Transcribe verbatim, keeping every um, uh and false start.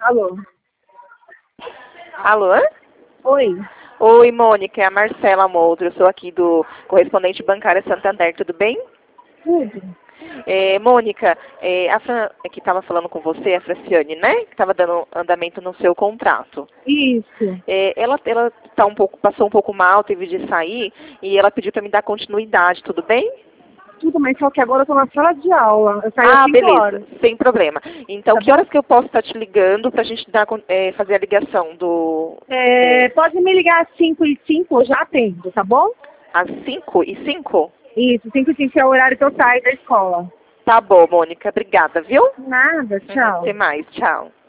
Alô? Alô? Oi. Oi, Mônica, é a Marcela Moldro, eu sou aqui do correspondente bancário Santander, tudo bem? Tudo. É, Mônica, é, a Fran, que estava falando com você, a Franciane, né? Que estava dando andamento no seu contrato. Isso. É, ela ela tá um pouco, passou um pouco mal, teve de sair, e ela pediu para me dar continuidade, tudo bem? Tudo, mas só que agora eu tô na sala de aula. Eu saio às Ah, cinco beleza, horas. sem problema. Então, Tá que bom? horas que eu posso estar te ligando para a gente dar, con- é, fazer a ligação do... É, é, pode me ligar às cinco e cinco, eu já atendo, tá bom? às cinco e cinco? Isso, cinco e cinco é o horário que eu saio da escola. Tá bom, Mônica, obrigada, viu? Nada, tchau. Até mais, tchau.